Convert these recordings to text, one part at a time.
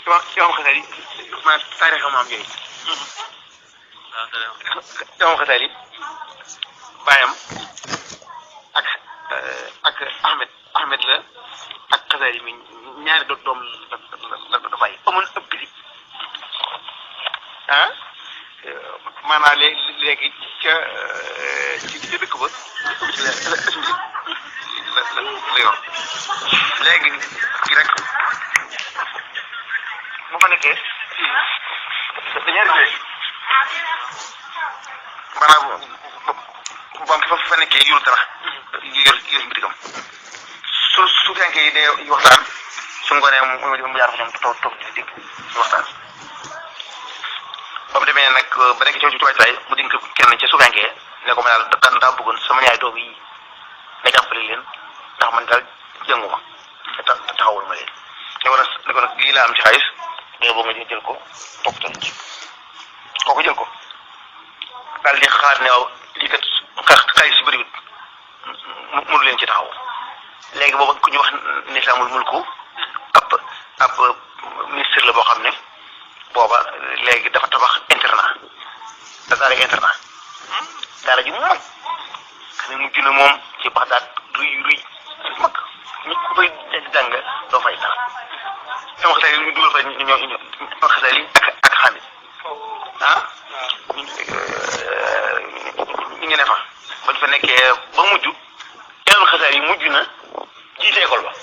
imam Xasali maanaam taarixam maam yooyu. imam Xasali baayam ak Ahmed la ak Xasali mi ñaari doom la bàyyi amoon ëpp bi maanaam léegi ca dëkk ba la yor léegi kii rek bu fa nekkee dañuy rëdd maanaam bu fa nekkee yorul dara yor mbitigam su fekkee yi day waxtaan su ngoonee mu jaar fa ñoom toog di dégg si waxtaan. ba mu demee nag ba nekk ci waajtaay mu dénk kenn ca suufenkee ne ko ma daal daa bëggoon sama ñaari doom yi nga jàppale leen ndax man daal jënguma te taxawul ma leen ne ko nag lii laa am ci xaalis mais boo nga jël ko toppatoo ci kooku jël ko daal di xaar ne waaw lii kat xaalis si bëriwut mënu leen ci taxaw léegi booba ku ñu wax nisaamul mulku ab ministre la boo xam ne booba léegi dafa tabax internat daara daara ji mag xam ne mujj na moom ci Baxdaad ruy mag ñi ku fay jàng doo fay dara ñoom Xasali ñu dugal fa ñoom Xasali ak Xamid ñu ngi ne fa bañ fa nekkee ba mujj ñoom Xasali mujj na jiite école ba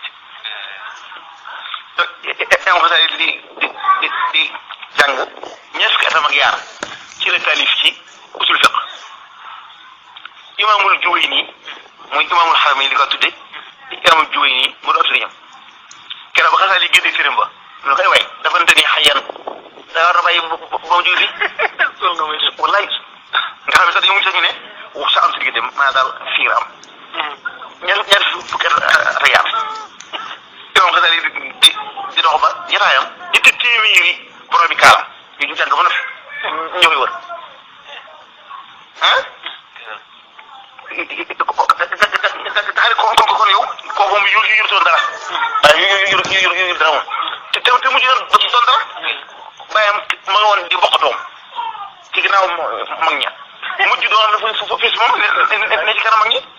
ñoom Xasali di jàng ñeent fukki atam ak yaar ci la taalif ci usul fiq imaamul Juwayni muy imaamul Xaramayn li ko tudde imaamul Juwayni mu doon sëriñam keroog ba Xasali génne sëriñ ba ñu koy way dafa nte ni xayan da war a bàyyi ba mu julli wallaay nga xam ne sax dañu mujj sax ñu ne wax sa am si diggante maanaam daal fiir am ñeent fukki at ak yaar imaam Xasali di dox ba jotaayam ñetti téeméeri borom bi kaalam yu ñu jàng ba noppi ñoo koy wër kon yow kooku moom yurutoon dara waaye yuru dara moom te mujj doon dara bàyyam ma nga woon di bokk doom ci ginnaaw mag ña mujj doon dafa fis moom ne ci kanam mag ñi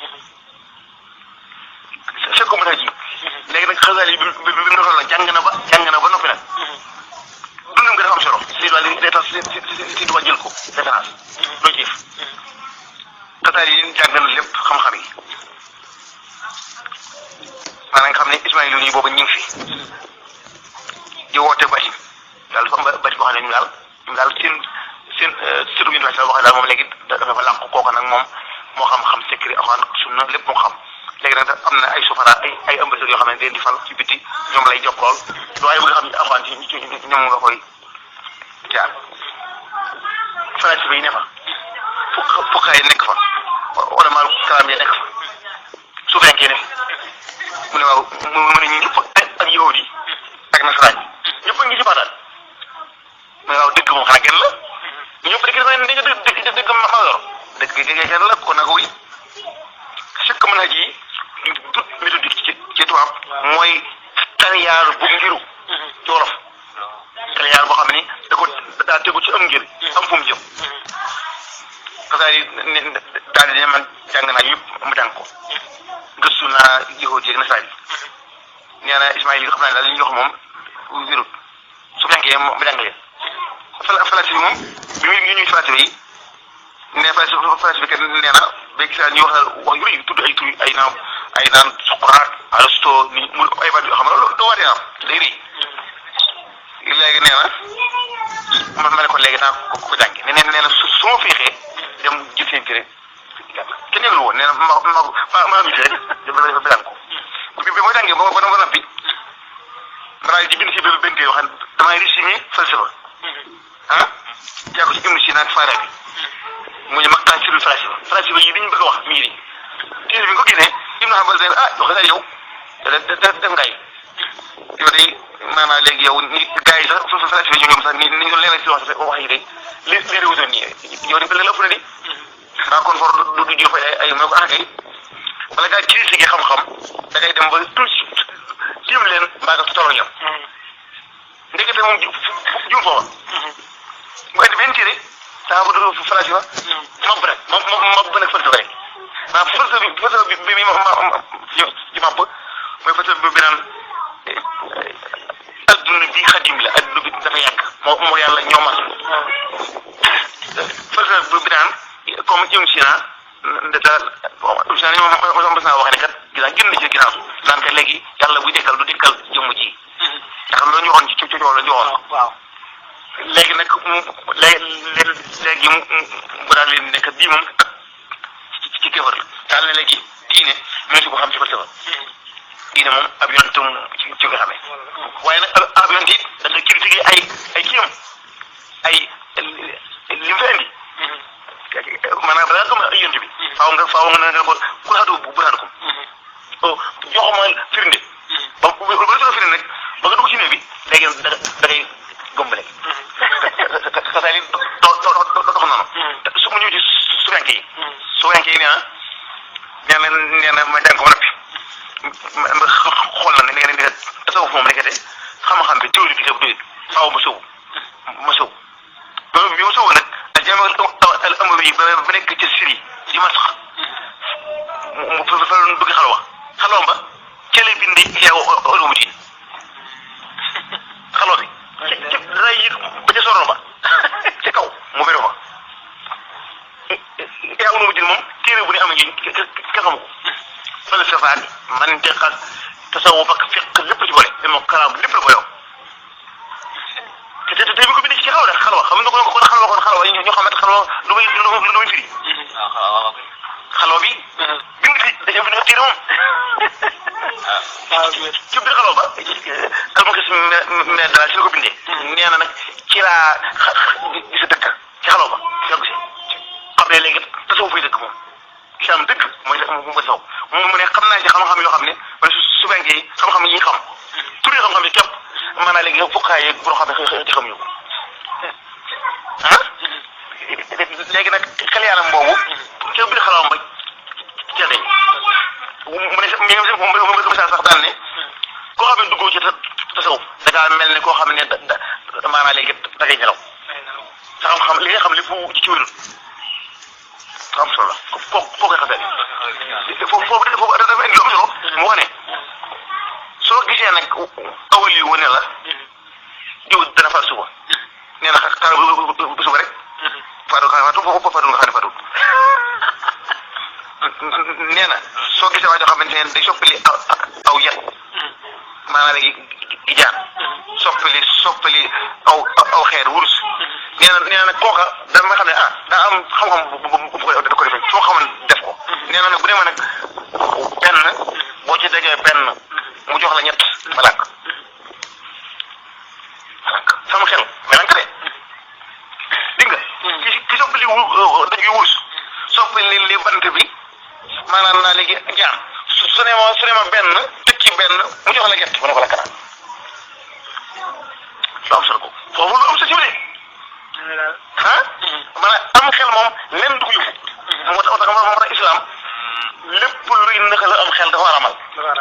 fekk mu ji léegi nag Xasali bi mu doon la jàng na ba noppi nag dundam nga dafa am solo si wàllu day tax si duma jël ko référence loo ci yëf Xasali yi jàng na lépp xam-xam yi maanaam nga xam ne Ismaïl yi boobu ñu ngi fi di woote bati daal dafa am bati boo xam ne ñu daal seen surtout ñu wax daal moom léegi dafa lànq kooku nag moom moo xam secret axaan sunna lépp moo xam léegi nag am na ay sufara ay ambassadeurs yoo xam ne dañ di fal ci biti ñoom lay jokkool waaye bu nga xam ne axaan ci ñoom nga koy jaar falasifa yi ne fa fukkaay nekk fa wala maal kalaam yi nekk fa suufenkee ne mu ne waaw mu ne ñu ñëpp ak yahud yi ak nasaraan yi ñëpp a ngi ci Baxdaad mu ne waaw dëgg moom xanaa kenn la ñëpp dëgg ma yor dëgg kenn la kon nag oui chaque manhaj yi toute méthodique ci tubaab mooy tariyaar bu ngiru ci wolof tariyaar boo xam ne daa tegu ci am ngir am fu mu jëm Xasali daal di ne man jàng naa yëpp mu jàng ko gëstu naa yahud yi ak nasaraan yi nee na Ismaïl yi xam naa daal li ñuy wax moom wirut su fekkee mu jàng leen falasifa yi moom bi ñu ñuy falasifa yi ne falasifa kenn nee na ba gis naa ñuy wax yu rëy tudd ay naan Socrate Aristote ni mu ay baat yoo xam ne loolu doo waatee am day rëy léegi nee na ma ne ko léegi naa ko jàngi nee na su ma féexee dem jël seen kër kenn yëgul woon nee na ma am rek dafa jàng ko bi ma jàngee ba noppi ma daal di bind si benn kër yoo xam ne damay résumé falsafa jaa ko si Ibn Sina ak Farabi mu ne maqaasidul falasifa yi dañu bëgg a wax mii nii téere bi nga ko génnee Ibn Hanbal ne Xasali yow def ngay yow day maanaam léegi yow ni gars yi sax falasifa yi ñoom sax ni ñu leeral si wax yi day leer wutoon nii yow dafa leen ëpp na di xanaa kon for du jëf ay mu ne ko kay wala ngaa critiqué xam-xam da ngay dem ba tout jéem leen mbaa nga toloo ñoom falsafa moom juum foofa mu indi benn téere daa ko dugg falsafa mab rek mab nag falsafa rek falsafa bi ci mab mooy falsafa bi naan adduna bi xadim la adduna bi dafa yàgg moo yàlla ñoo mas falsafa bi naan comme Ibn Sina daal Ibn Sina moom mas naa wax ne kat gisaan génn ci ginnaaw naan kat léegi yàlla buy dekkal du dekkal jëmm ji ndax loolu ñu waxoon ci coow la ñu waxoon waaw léegi nag léegi mu daal leen nekk bii moom ci kéefar la daal ne léegi diine ñoo si ko xam ci falsafa diine moom ab yonent ci nga xamee waaye nag ab yonent it da nga critiquer ay kiyam ay li mu fi indi maanaam da nga gëm ay yonent bi faaw nga ko ku xadu bu xadu ko joxuma firnde ba la firnde nag ba nga dugg ci néeg bi léegi da ngay gëm léegi xasaay yi dox noonu su mu ñëw ci suwenke yi nee na ma jàng ko ba noppi xool na ne nga tasawuf moom nekkate xam-xam bi théorie bi te doyut faaw ma sëw bi ma sëw nag al jaami al amawi ba nekk ci Syrie di ma sax mu fa doon bëgg xalwa ba cële bindi yow olumu diin xalwa bi ci dara yëg ba ca soroon ba ci kaw mu bero fa yaa olumu diin moom téere bu ne am ngi ka xamu ko falsafa ak mantiq ak tasawuf ak fiq lépp ci boole dama kalaam lépp la boole te bi ko bindee ci xalwa rek xalwa xam nga ko xalwa ñoo xamante xalwa lu muy firi xalwa bi bind fi dañoo bind téere moom ci biir xalwa ba almakis mais daal ci la ko bindee nee na nag ci laa gis dëkk ci xalwa ba yokk si xam ne léegi tasawuf fay dëkk moom islam dëgg mooy saw mu ne xam naa ci xam-xam yoo xam ne man su fekkee yi xam-xam yi xam tur yi xam-xam yi képp maanaam léegi yow fukkaay yeeg boo xam ne xëy xamuñu ko léegi nag xel yaalam boobu ci biir xalawam ba ca dañ mu ne misaal sax daal ne koo xam ne duggoo ci tasawuf da ngaa mel ne koo xam ne maanaam léegi da ngay nelaw sa xam-xam li nga xam lépp ci wérul am solo la foo koy xasee foofu dafa indi lu am solo mu wax ne soo gisee nag awal yi wane la jiw dana far suba nee na xaar bu suba rek faatu nga xam ne faatu nee na soo gisee waa joo xamante ne day soppali aw yat maanaam léegi di jaar soppali aw xeer wurus nee na nag kooka dama xam ne daa am xam-xam bu da ko defee soo xamoon def ko nee na nag bu demee nag benn boo ci déggee benn mu jox la ñett ma lànk sama xel mais lànk de dégg nga ki soppali dañuy wurus soppali li bant bi maanaam naa léegi jaar su ne ma benn tëj ci benn mu jox la ñett ma ne ko la kanam lu am solo ko foofu lu am sa jiw de maanaam am xel moom leen dugg yëfu moo tax islam lépp luy nëxal am xel dafa war a amal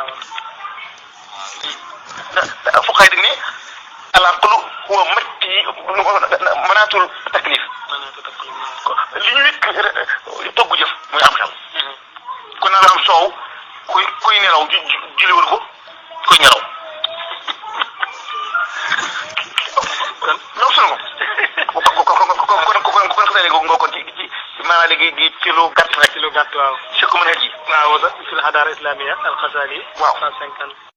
fuqaay dañ ne alaqlu huwa manaatul taklif li ñu wékk togg jëf muy am xel ku naan am soow kuy nelaw julliwul ko kuy nelaw non seulement kon xasee léegi nga kon ci maanaam léegi ci lu gàtt rek. ci lu gàtt waaw. Cheikh Oumar Hadji. waaw fil hadaara islamiya al Ghazali. waaw 150.